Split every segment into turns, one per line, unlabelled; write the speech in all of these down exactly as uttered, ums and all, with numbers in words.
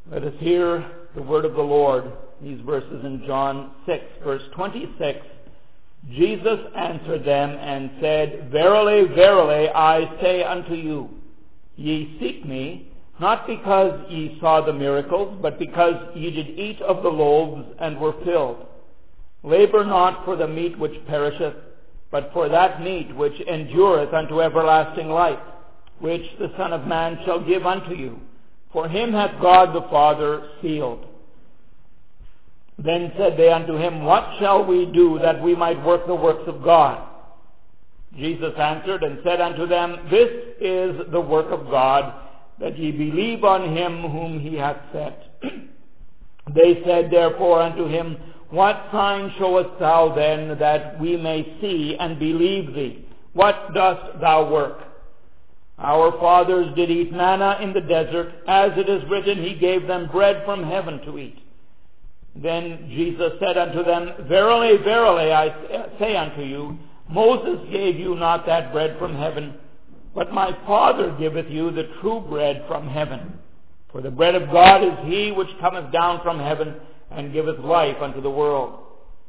Let us hear the word of the Lord. These verses in John six, verse twenty-six. Jesus answered them and said, Verily, verily, I say unto you, ye seek me, not because ye saw the miracles, but because ye did eat of the loaves and were filled. Labor not for the meat which perisheth, but for that meat which endureth unto everlasting life, which the Son of Man shall give unto you. For him hath God the Father sealed. Then said they unto him, What shall we do that we might work the works of God? Jesus answered and said unto them, This is the work of God, that ye believe on him whom he hath sent. They said therefore unto him, What sign showest thou then, that we may see and believe thee? What dost thou work? Our fathers did eat manna in the desert, as it is written, He gave them bread from heaven to eat. Then Jesus said unto them, Verily, verily, I say unto you, Moses gave you not that bread from heaven, but my Father giveth you the true bread from heaven. For the bread of God is he which cometh down from heaven, and giveth life unto the world.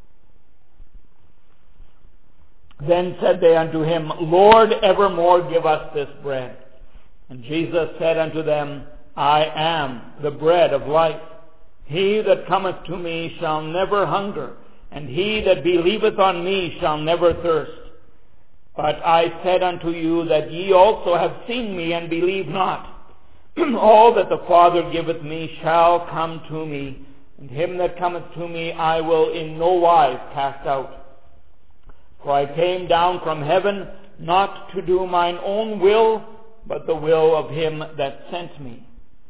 Then said they unto him, Lord, evermore give us this bread. And Jesus said unto them, I am the bread of life. He that cometh to me shall never hunger, and he that believeth on me shall never thirst. But I said unto you that ye also have seen me, and believe not. All that the Father giveth me shall come to me, and him that cometh to me I will in no wise cast out. For I came down from heaven, not to do mine own will, but the will of him that sent me.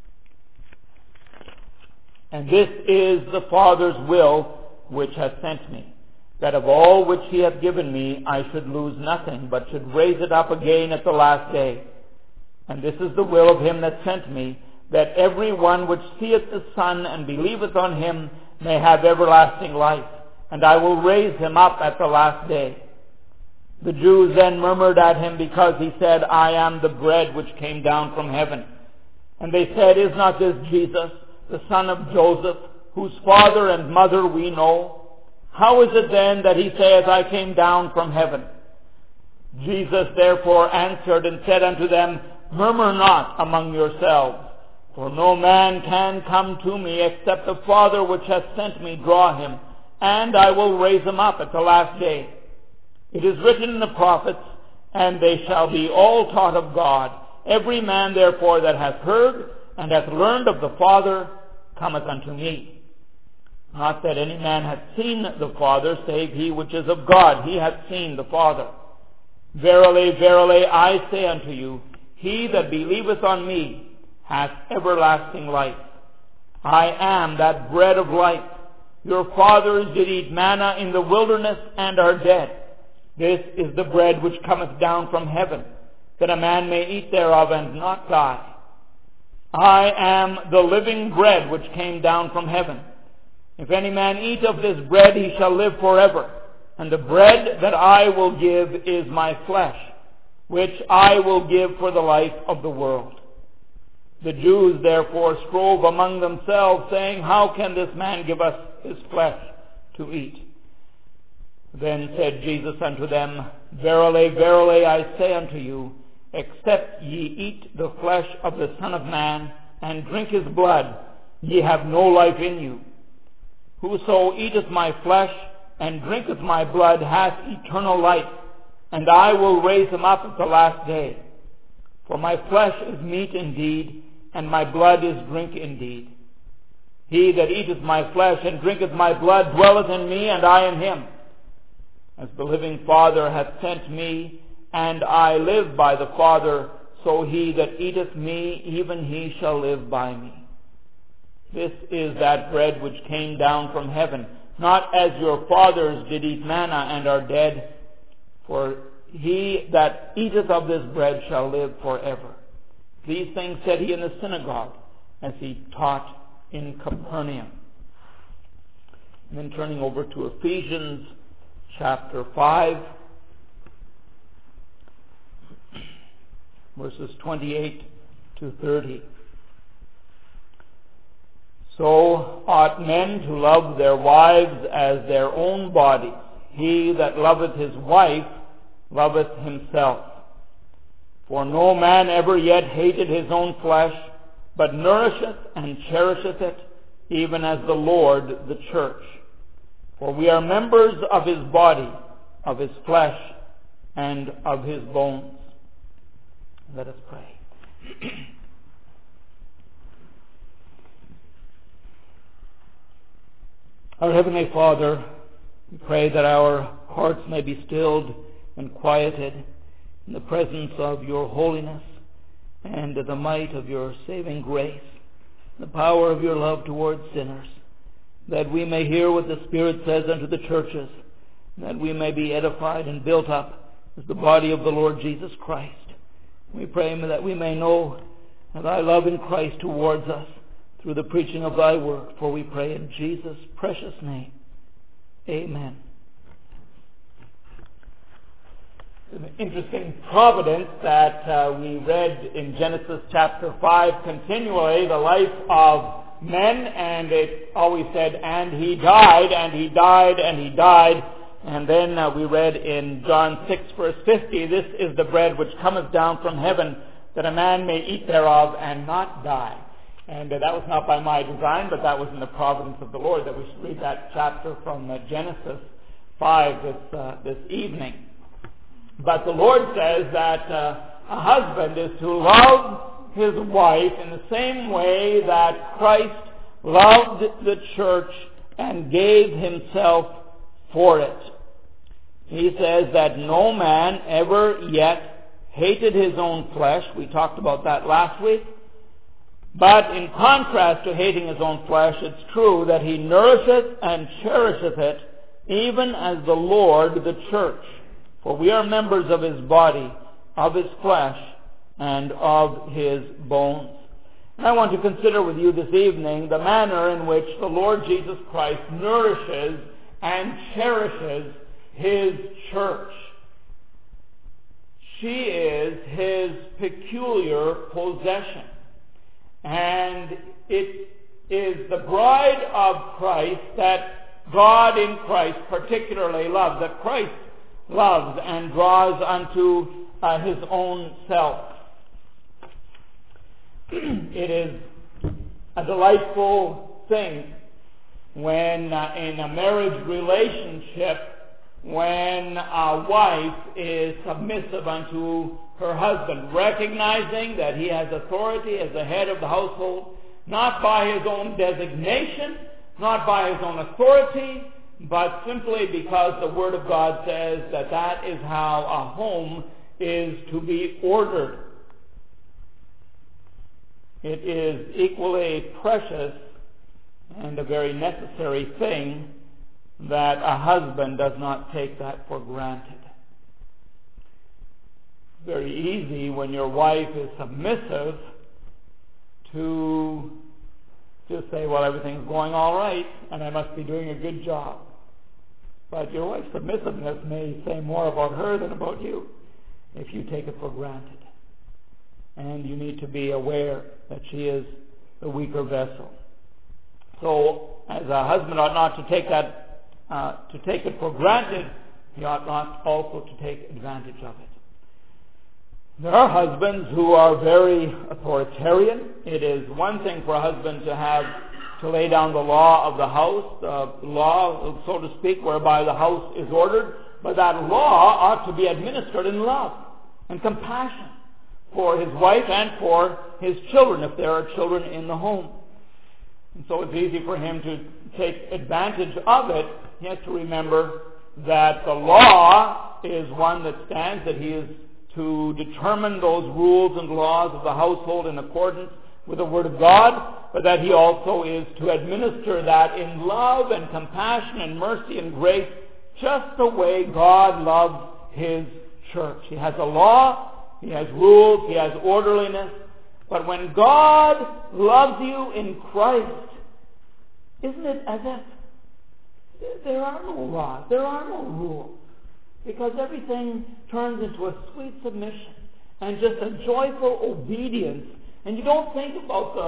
And this is the Father's will which hath sent me, that of all which he hath given me I should lose nothing, but should raise it up again at the last day. And this is the will of him that sent me, that every one which seeth the Son and believeth on him may have everlasting life, and I will raise him up at the last day. The Jews then murmured at him because he said, I am the bread which came down from heaven. And they said, Is not this Jesus, the son of Joseph, whose father and mother we know? How is it then that he saith, I came down from heaven? Jesus therefore answered and said unto them, Murmur not among yourselves, for no man can come to me except the Father which hath sent me draw him, and I will raise him up at the last day. It is written in the prophets, and they shall be all taught of God. Every man therefore that hath heard and hath learned of the Father cometh unto me. Not that any man hath seen the Father, save he which is of God. He hath seen the Father. Verily, verily, I say unto you, he that believeth on me hath everlasting life. I am that bread of life. Your fathers did eat manna in the wilderness and are dead. This is the bread which cometh down from heaven, that a man may eat thereof and not die. I am the living bread which came down from heaven. If any man eat of this bread, he shall live forever. And the bread that I will give is my flesh, which I will give for the life of the world. The Jews therefore strove among themselves, saying, How can this man give us his flesh to eat? Then said Jesus unto them, Verily, verily, I say unto you, except ye eat the flesh of the Son of Man, and drink his blood, ye have no life in you. Whoso eateth my flesh, and drinketh my blood, hath eternal life, and I will raise him up at the last day. For my flesh is meat indeed, and my blood is drink indeed. He that eateth my flesh and drinketh my blood dwelleth in me, and I in him. As the living Father hath sent me, and I live by the Father, so he that eateth me, even he shall live by me. This is that bread which came down from heaven, not as your fathers did eat manna and are dead, for he that eateth of this bread shall live forever. These things said he in the synagogue, as he taught in Capernaum. And then turning over to Ephesians chapter five, verses twenty-eight to thirty. So ought men to love their wives as their own bodies. He that loveth his wife loveth himself. For no man ever yet hated his own flesh, but nourisheth and cherisheth it, even as the Lord the church. For we are members of his body, of his flesh, and of his bones. Let us pray. Our Heavenly Father, we pray that our hearts may be stilled and quieted in the presence of your holiness and the might of your saving grace, the power of your love towards sinners, that we may hear what the Spirit says unto the churches, that we may be edified and built up as the body of the Lord Jesus Christ. We pray that we may know thy love in Christ towards us through the preaching of thy word, for we pray in Jesus' precious name. Amen. It's an interesting providence that uh, we read in Genesis chapter five continually, the life of men, and it always said, and he died, and he died, and he died. And then uh, we read in John six verse fifty, this is the bread which cometh down from heaven, that a man may eat thereof and not die. And uh, that was not by my design, but that was in the providence of the Lord, that we should read that chapter from uh, Genesis five this, uh, this evening. But the Lord says that uh, a husband is to love his wife in the same way that Christ loved the church and gave himself for it. He says that no man ever yet hated his own flesh. We talked about that last week. But in contrast to hating his own flesh, it's true that he nourisheth and cherisheth it, even as the Lord the church. For we are members of his body, of his flesh, and of his bones. And I want to consider with you this evening the manner in which the Lord Jesus Christ nourishes and cherishes his church. She is his peculiar possession. And it is the bride of Christ that God in Christ particularly loves, that Christ loves and draws unto uh, his own self. It is a delightful thing when uh, in a marriage relationship, when a wife is submissive unto her husband, recognizing that he has authority as the head of the household, not by his own designation, not by his own authority, but simply because the Word of God says that that is how a home is to be ordered. It is equally precious and a very necessary thing that a husband does not take that for granted. Very easy when your wife is submissive to just say, well, everything's going all right and I must be doing a good job. But your wife's submissiveness may say more about her than about you if you take it for granted. And you need to be aware that she is the weaker vessel. So, as a husband ought not to take that, uh, to take it for granted, he ought not also to take advantage of it. There are husbands who are very authoritarian. It is one thing for a husband to have to lay down the law of the house, the law, so to speak, whereby the house is ordered, but that law ought to be administered in love and compassion for his wife and for his children, if there are children in the home. And so it's easy for him to take advantage of it. He has to remember that the law is one that stands, that he is to determine those rules and laws of the household in accordance with the Word of God, but that he also is to administer that in love and compassion and mercy and grace, just the way God loves his church. He has a law, he has rules, he has orderliness, but when God loves you in Christ, isn't it as if there are no laws, there are no rules, because everything turns into a sweet submission and just a joyful obedience. And you don't think about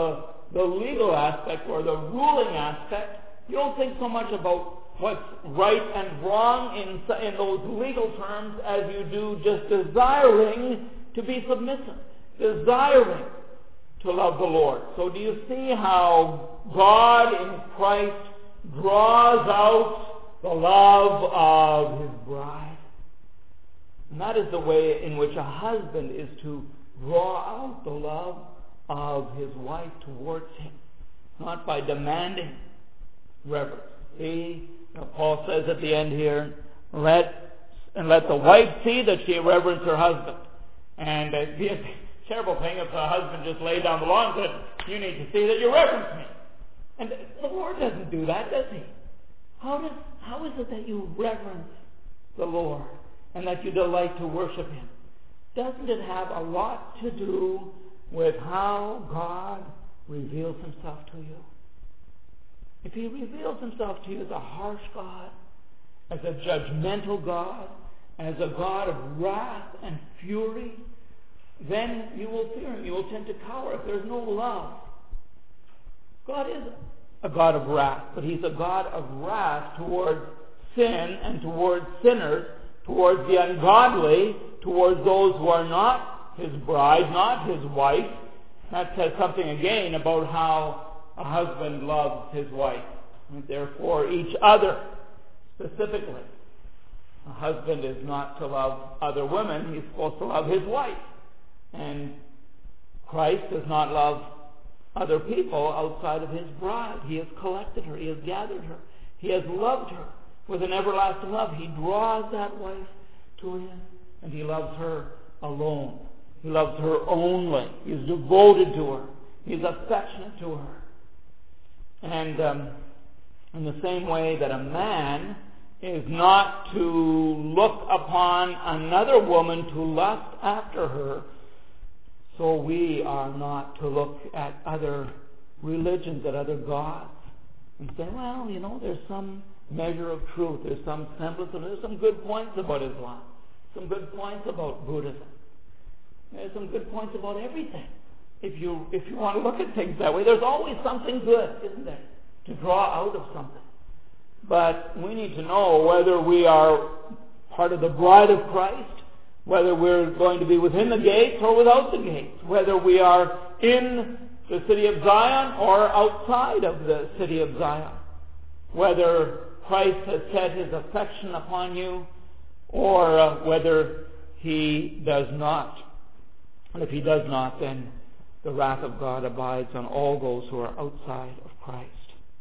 the legal aspect or the ruling aspect. You don't think so much about what's right and wrong in, in those legal terms as you do just desiring to be submissive, desiring to love the Lord. So do you see how God in Christ draws out the love of His bride? And that is the way in which a husband is to draw out the love of his wife towards him, not by demanding reverence. See, you know, Paul says at the end here, let and let the wife see that she reverence her husband. And uh, the terrible thing if a husband just laid down the law and said, you need to see that you reverence me. And the Lord doesn't do that, does He? How does how is it that you reverence the Lord and that you delight to worship Him? Doesn't it have a lot to do with how God reveals Himself to you? If He reveals Himself to you as a harsh God, as a judgmental God, as a God of wrath and fury, then you will fear Him. You will tend to cower if there's no love. God is a God of wrath, but He's a God of wrath towards sin and towards sinners, towards the ungodly, towards those who are not His bride, not His wife. That says something again about how a husband loves his wife. And therefore, each other specifically. A husband is not to love other women. He's supposed to love his wife. And Christ does not love other people outside of His bride. He has collected her. He has gathered her. He has loved her with an everlasting love. He draws that wife to Him, and He loves her alone. He loves her only. He is devoted to her. He is affectionate to her. And um, in the same way that a man is not to look upon another woman to lust after her, so we are not to look at other religions, at other gods, and say, well, you know, there's some measure of truth, there's some semblance of, there's some good points about Islam, some good points about Buddhism, there's some good points about everything. If you if you want to look at things that way, there's always something good, isn't there, to draw out of something. But we need to know whether we are part of the bride of Christ, whether we're going to be within the gates or without the gates, whether we are in the city of Zion or outside of the city of Zion, whether Christ has set His affection upon you or uh, whether He does not. And if He does not, then the wrath of God abides on all those who are outside of Christ.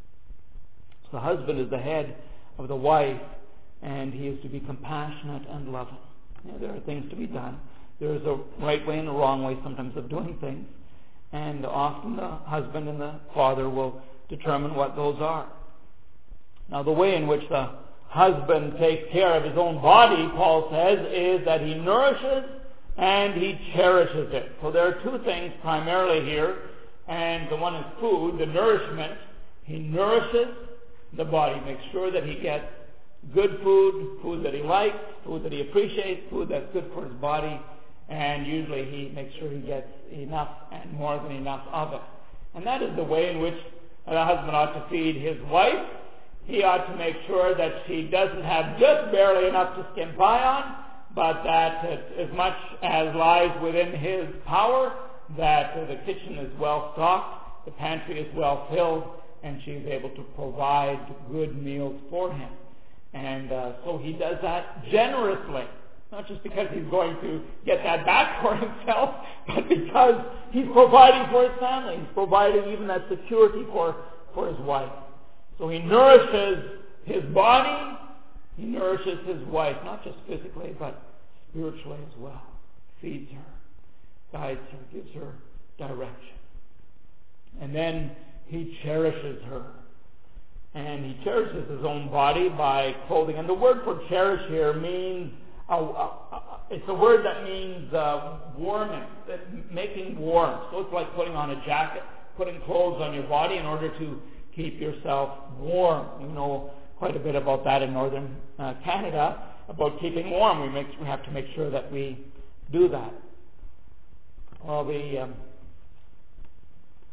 So the husband is the head of the wife, and he is to be compassionate and loving. You know, there are things to be done. There is a right way and a wrong way sometimes of doing things, and often the husband and the father will determine what those are. Now, the way in which the husband takes care of his own body, Paul says, is that he nourishes and he cherishes it. So there are two things primarily here, and the one is food, the nourishment. He nourishes the body, makes sure that he gets good food, food that he likes, food that he appreciates, food that's good for his body, and usually he makes sure he gets enough and more than enough of it. And that is the way in which the husband ought to feed his wife. He ought to make sure that she doesn't have just barely enough to skim by on, but that as much as lies within his power, that the kitchen is well stocked, the pantry is well filled, and she is able to provide good meals for him. And uh, so he does that generously, not just because he's going to get that back for himself, but because he's providing for his family. He's providing even that security for, for his wife. So he nourishes his body, he nourishes his wife, not just physically, but spiritually as well. Feeds her, guides her, gives her direction. And then he cherishes her. And he cherishes his own body by clothing. And the word for cherish here means, uh, uh, uh, it's a word that means uh, warming, making warm. So it's like putting on a jacket, putting clothes on your body in order to keep yourself warm. We know quite a bit about that in northern uh, Canada, about keeping warm. We, make, we have to make sure that we do that. Well, the... Um, The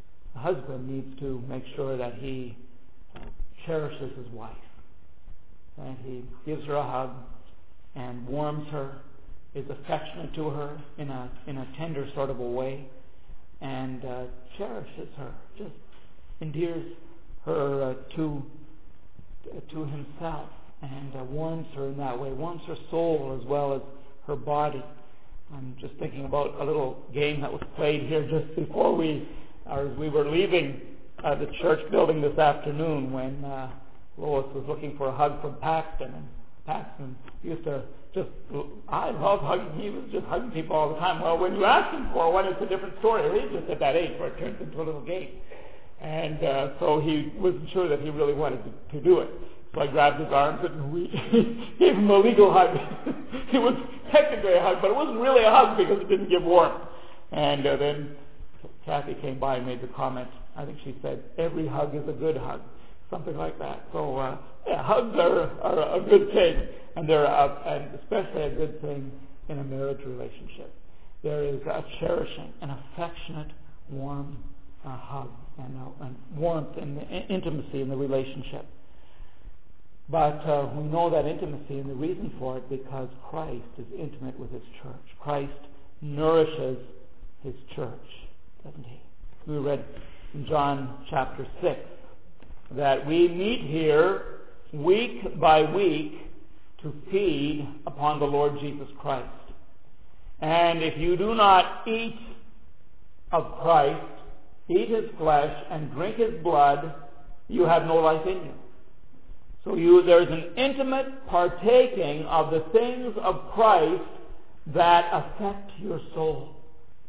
husband needs to make sure that he cherishes his wife, and he gives her a hug and warms her, is affectionate to her in a in a tender sort of a way, and uh, cherishes her, just endears her uh, to uh, to himself, and uh, warms her in that way, warms her soul as well as her body. I'm just thinking about a little game that was played here just before we, or as we were leaving uh, the church building this afternoon, when uh, Lois was looking for a hug from Paxton, and Paxton used to just, I love hugging. He was just hugging people all the time. Well, when you ask him for one, it's a different story. He's just at that age where it turns into a little game. And uh, so he wasn't sure that he really wanted to, to do it. So I grabbed his arms and we gave him a legal hug. It was technically a hug, but it wasn't really a hug because it didn't give warmth. And uh, then Kathy came by and made the comment. I think she said, every hug is a good hug. Something like that. So, uh, yeah, hugs are, are a good thing, and they're a, and especially a good thing in a marriage relationship. There is a cherishing, an affectionate, warm uh, hug, and, uh, and warmth and intimacy in the relationship. But uh, we know that intimacy, and the reason for it because Christ is intimate with His church. Christ nourishes His church, doesn't He? We read in John chapter six. That we meet here week by week to feed upon the Lord Jesus Christ. And if you do not eat of Christ, eat His flesh, and drink His blood, you have no life in you. So you, there's an intimate partaking of the things of Christ that affect your soul,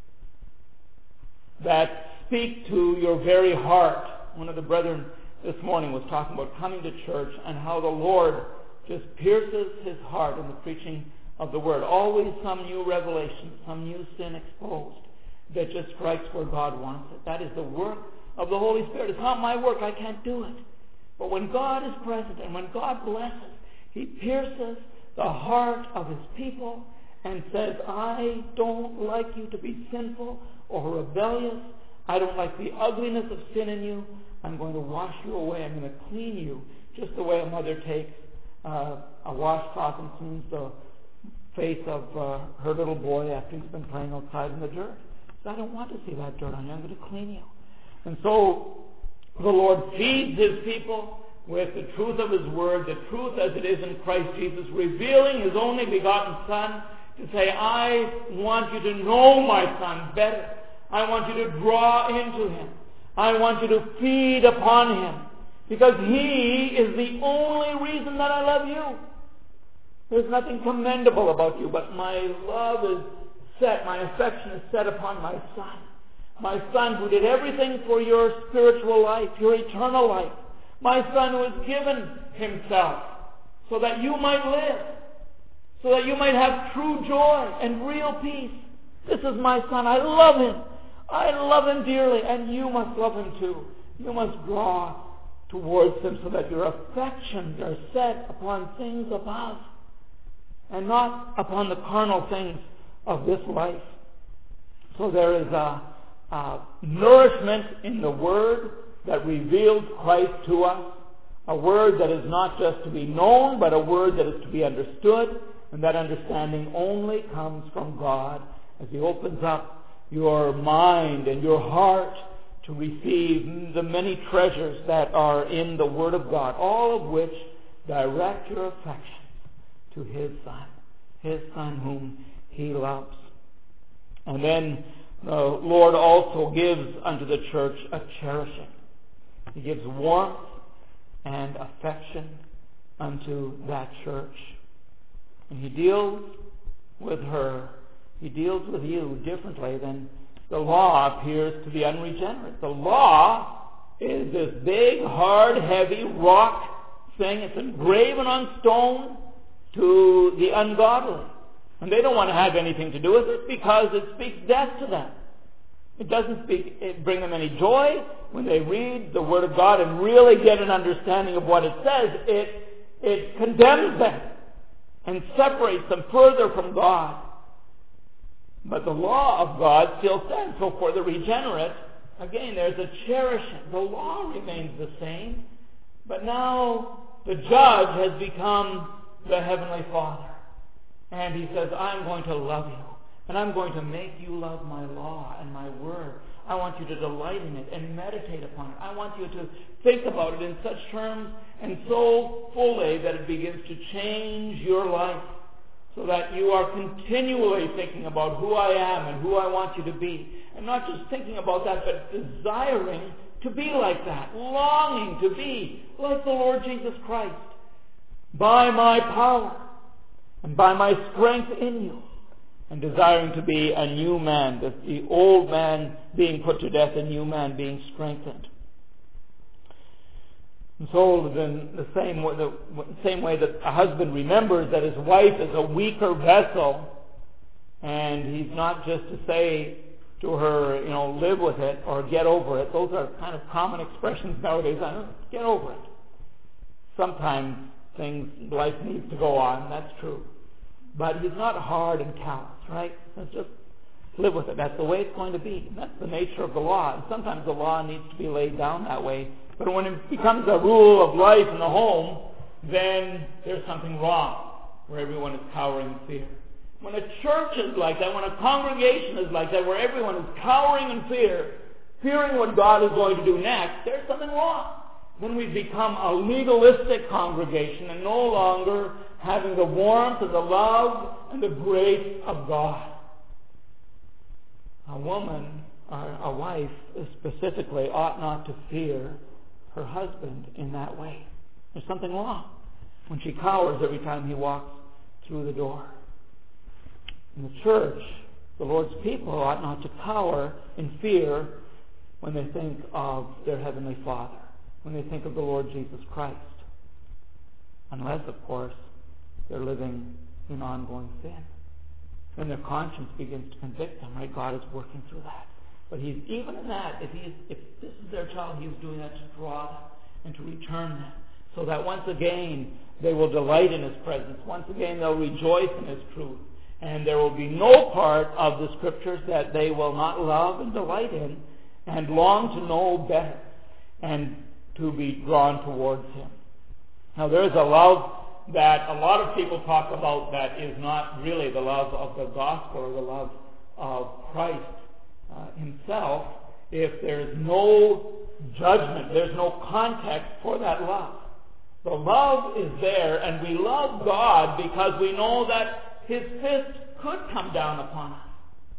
that speak to your very heart. One of the brethren this morning was talking about coming to church and how the Lord just pierces his heart in the preaching of the Word. Always some new revelation, some new sin exposed that just strikes where God wants it. That is the work of the Holy Spirit. It's not my work. I can't do it. But when God is present and when God blesses, He pierces the heart of His people and says, I don't like you to be sinful or rebellious. I don't like the ugliness of sin in you. I'm going to wash you away. I'm going to clean you, just the way a mother takes uh, a washcloth and cleans the face of uh, her little boy after he's been playing outside in the dirt. So I don't want to see that dirt on you. I'm going to clean you. And so the Lord feeds His people with the truth of His Word, the truth as it is in Christ Jesus, revealing His only begotten Son to say, I want you to know my Son better. I want you to draw into Him. I want you to feed upon Him, because He is the only reason that I love you. There's nothing commendable about you, but my love is set, my affection is set upon my Son. My Son who did everything for your spiritual life, your eternal life. My Son who has given Himself so that you might live, so that you might have true joy and real peace. This is my Son. I love Him. I love Him dearly, and you must love Him too. You must draw towards Him so that your affections are set upon things above and not upon the carnal things of this life. So there is a, a nourishment in the Word that reveals Christ to us, a Word that is not just to be known, but a Word that is to be understood, and that understanding only comes from God as He opens up your mind and your heart to receive the many treasures that are in the Word of God, all of which direct your affections to His Son, His Son whom He loves. And then the Lord also gives unto the church a cherishing. He gives warmth and affection unto that church. And He deals with her, He deals with you differently than the law appears to the unregenerate. The law is this big, hard, heavy rock thing. It's engraven on stone to the ungodly. And they don't want to have anything to do with it because it speaks death to them. It doesn't speak, it bring them any joy when they read the Word of God and really get an understanding of what it says. It, it condemns them and separates them further from God. But the law of God still stands. So for the regenerate, again, there's a cherishing. The law remains the same, but now the judge has become the Heavenly Father. And he says, I'm going to love you, and I'm going to make you love my law and my word. I want you to delight in it and meditate upon it. I want you to think about it in such terms and so fully that it begins to change your life, so that you are continually thinking about who I am and who I want you to be. And not just thinking about that, but desiring to be like that, longing to be like the Lord Jesus Christ, by my power and by my strength in you, and desiring to be a new man, the, the old man being put to death, a new man being strengthened. And so in the same, the same way that a husband remembers that his wife is a weaker vessel, and he's not just to say to her, you know, live with it or get over it. Those are kind of common expressions nowadays. I don't get over it. Sometimes things, life needs to go on, that's true. But he's not hard and callous, right? Let's just live with it. That's the way it's going to be. And that's the nature of the law. And sometimes the law needs to be laid down that way. But when it becomes a rule of life in the home, then there's something wrong, where everyone is cowering in fear. When a church is like that, when a congregation is like that, where everyone is cowering in fear, fearing what God is going to do next, there's something wrong. Then we've become a legalistic congregation and no longer having the warmth and the love and the grace of God. A woman, or a wife specifically, ought not to fear her husband in that way. There's something wrong when she cowers every time he walks through the door. In the church, the Lord's people ought not to cower in fear when they think of their Heavenly Father, when they think of the Lord Jesus Christ. Unless, of course, they're living in ongoing sin. Then their conscience begins to convict them, right? God is working through that. But he's, even in that, if, he's, if this is their child, he's doing that to draw them and to return them, so that once again they will delight in his presence. Once again they'll rejoice in his truth. And there will be no part of the Scriptures that they will not love and delight in and long to know better and to be drawn towards him. Now there is a love that a lot of people talk about that is not really the love of the gospel or the love of Christ uh, himself, if there's no judgment, there's no context for that love. The love is there, and we love God because we know that his fist could come down upon us.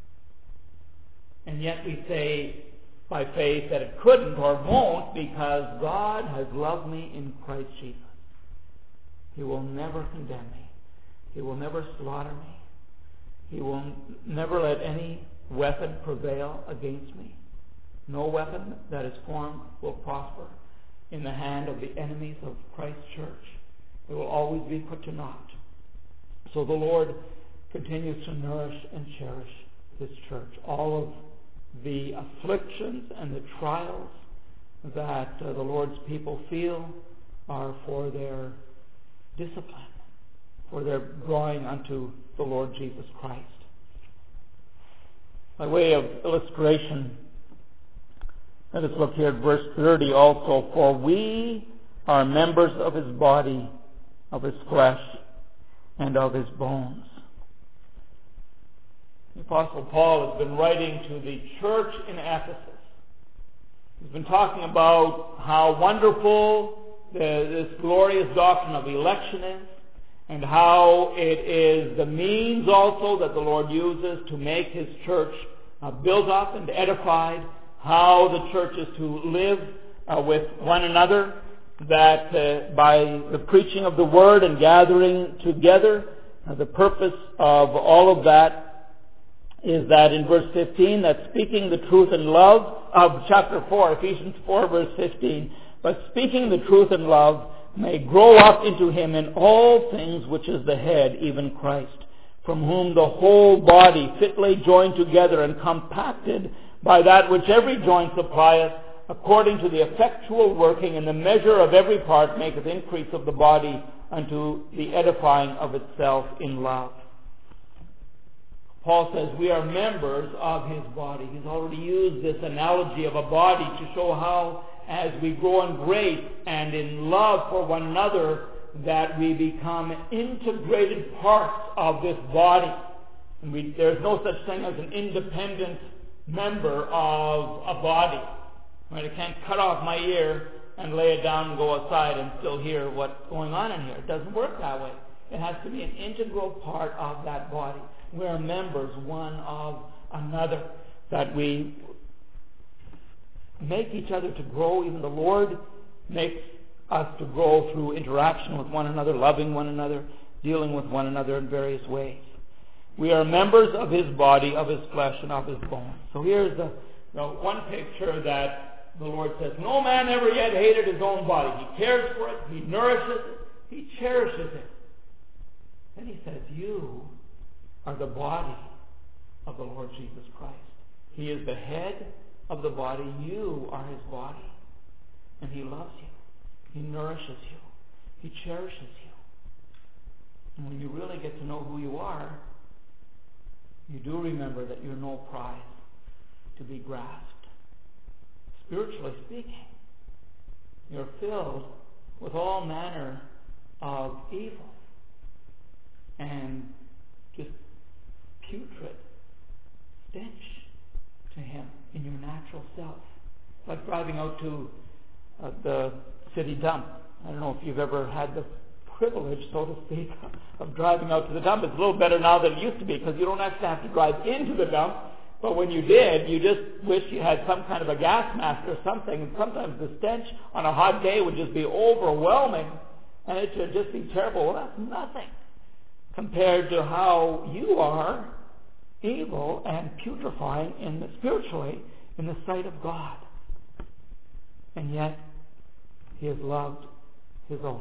And yet we say by faith that it couldn't or won't, because God has loved me in Christ Jesus. He will never condemn me. He will never slaughter me. He will never let any weapon prevail against me. No weapon that is formed will prosper in the hand of the enemies of Christ's church. It will always be put to naught. So the Lord continues to nourish and cherish his church. All of the afflictions and the trials that uh, the Lord's people feel are for their discipline, for their drawing unto the Lord Jesus Christ. By way of illustration, let us look here at verse thirty also. For we are members of his body, of his flesh, and of his bones. The Apostle Paul has been writing to the church in Ephesus. He's been talking about how wonderful the, this glorious doctrine of election is, and how it is the means also that the Lord uses to make his church uh, built up and edified, how the church is to live uh, with one another, that uh, by the preaching of the word and gathering together, uh, the purpose of all of that is that in verse fifteen, that speaking the truth in love, of chapter four, Ephesians four, verse fifteen, but speaking the truth in love may grow up into him in all things, which is the head, even Christ, from whom the whole body fitly joined together and compacted by that which every joint supplieth, according to the effectual working in the measure of every part, maketh increase of the body unto the edifying of itself in love. Paul says we are members of his body. He's already used this analogy of a body to show how, as we grow in grace and in love for one another, that we become integrated parts of this body. And we, there's no such thing as an independent member of a body. Right? I can't cut off my ear and lay it down and go outside and still hear what's going on in here. It doesn't work that way. It has to be an integral part of that body. We are members one of another, that we make each other to grow. Even the Lord makes us to grow through interaction with one another, loving one another, dealing with one another in various ways. We are members of his body, of his flesh, and of his bones. So here's the, the one picture that the Lord says, no man ever yet hated his own body. He cares for it, he nourishes it, he cherishes it. Then he says, you are the body of the Lord Jesus Christ. He is the head of the body. You are his body. And he loves you. He nourishes you. He cherishes you. And when you really get to know who you are, you do remember that you're no prize to be grasped. Spiritually speaking, you're filled with all manner of evil and just putrid stench to him in your natural self. Like driving out to uh, the city dump. I don't know if you've ever had the privilege, so to speak, of driving out to the dump. It's a little better now than it used to be because you don't actually have to drive into the dump. But when you did, you just wish you had some kind of a gas mask or something. And sometimes the stench on a hot day would just be overwhelming. And it should just be terrible. Well, that's nothing compared to how you are evil and putrefying in the, spiritually in the sight of God. And yet, he has loved his own.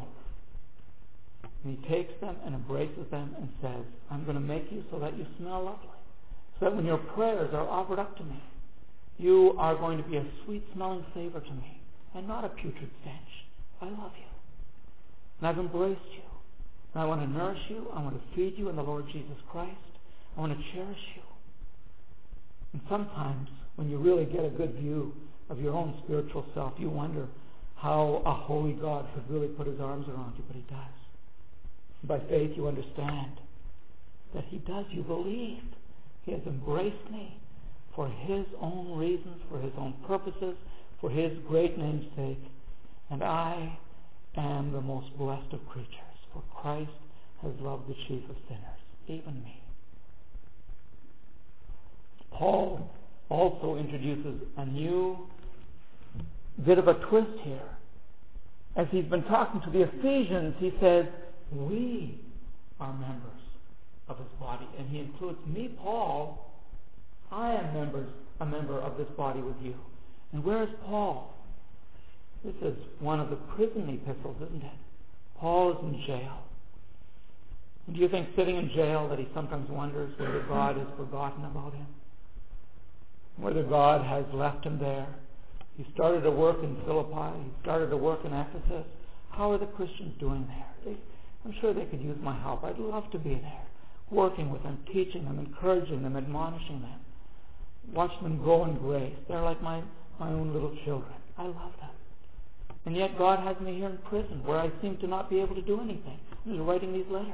And he takes them and embraces them and says, I'm going to make you so that you smell lovely. So that when your prayers are offered up to me, you are going to be a sweet-smelling savor to me and not a putrid stench. I love you. And I've embraced you. And I want to nourish you. I want to feed you in the Lord Jesus Christ. I want to cherish you. And sometimes, when you really get a good view of your own spiritual self, you wonder how a holy God could really put his arms around you, but he does. By faith, you understand that he does. You believe. He has embraced me for his own reasons, for his own purposes, for his great name's sake. And I am the most blessed of creatures, for Christ has loved the chief of sinners, even me. Paul also introduces a new bit of a twist here. As he's been talking to the Ephesians, he says, we are members of his body. And he includes me, Paul. I am members, a member of this body with you. And where is Paul? This is one of the prison epistles, isn't it? Paul is in jail. And do you think sitting in jail that he sometimes wonders whether God has forgotten about him? Whether God has left him there? He started to work in Philippi. He started to work in Ephesus. How are the Christians doing there? They, I'm sure they could use my help. I'd love to be there, working with them, teaching them, encouraging them, admonishing them, watching them grow in grace. They're like my, my own little children. I love them. And yet God has me here in prison where I seem to not be able to do anything. He's writing these letters.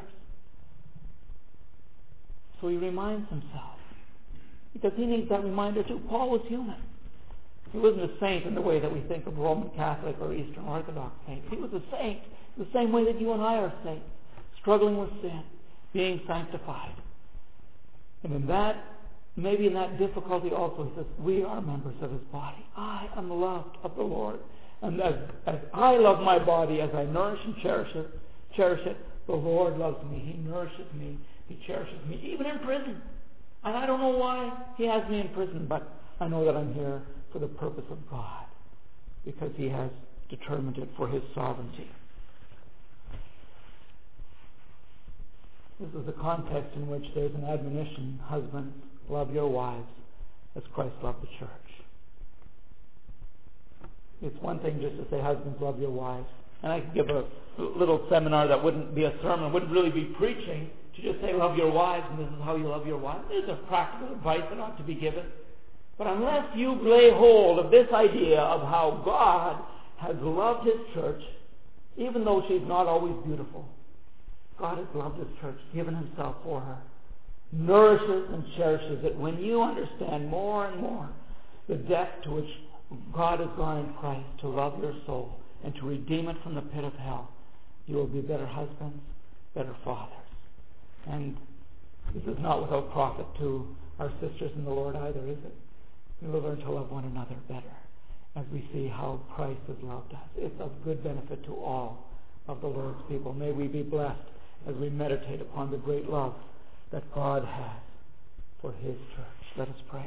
So he reminds himself. Because he needs that reminder too. Paul was human. He wasn't a saint in the way that we think of Roman Catholic or Eastern Orthodox saints. He was a saint the same way that you and I are saints, struggling with sin, being sanctified. And in that, maybe in that difficulty also, he says, we are members of his body. I am loved of the Lord. And as, as I love my body, as I nourish and cherish it, cherish it, the Lord loves me. He nourishes me. He cherishes me, even in prison. And I don't know why he has me in prison, but I know that I'm here for the purpose of God, because he has determined it for his sovereignty. This is the context in which there's an admonition, husbands, love your wives as Christ loved the church. It's one thing just to say, husbands, love your wives. And I could give a little seminar that wouldn't be a sermon, wouldn't really be preaching, to just say, love your wives, and this is how you love your wives. There's a practical advice that ought to be given. But unless you lay hold of this idea of how God has loved His church, even though she's not always beautiful, God has loved His church, given Himself for her, nourishes and cherishes it. When you understand more and more the depth to which God has gone in Christ to love your soul and to redeem it from the pit of hell, you will be better husbands, better fathers. And this is not without profit to our sisters in the Lord either, is it? We will learn to love one another better as we see how Christ has loved us. It's of good benefit to all of the Lord's people. May we be blessed as we meditate upon the great love that God has for His church. Let us pray.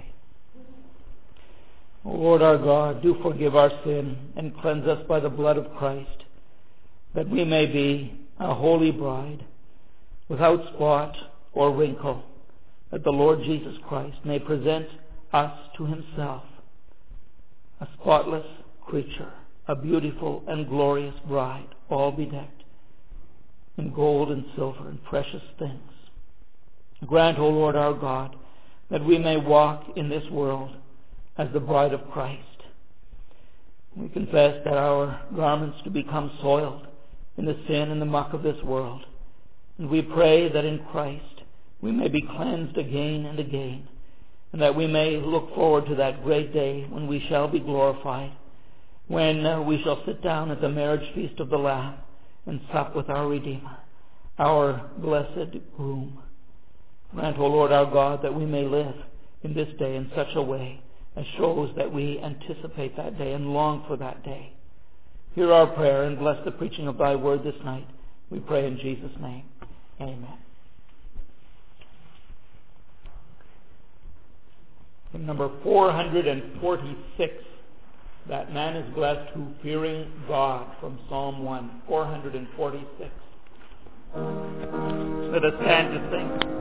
O Lord our God, do forgive our sin and cleanse us by the blood of Christ, that we may be a holy bride, without spot or wrinkle, that the Lord Jesus Christ may present us to Himself, a spotless creature, a beautiful and glorious bride, all bedecked in gold and silver and precious things. Grant, O Lord our God, that we may walk in this world as the bride of Christ. We confess that our garments do become soiled in the sin and the muck of this world. And we pray that in Christ we may be cleansed again and again, and that we may look forward to that great day when we shall be glorified, when uh, we shall sit down at the marriage feast of the Lamb and sup with our Redeemer, our blessed groom. Grant, O Lord our God, that we may live in this day in such a way as shows that we anticipate that day and long for that day. Hear our prayer and bless the preaching of Thy word this night. We pray in Jesus' name. Amen. In number four hundred forty-six, that man is blessed who fearing God, from Psalm one, four hundred forty-six. Let us stand to sing.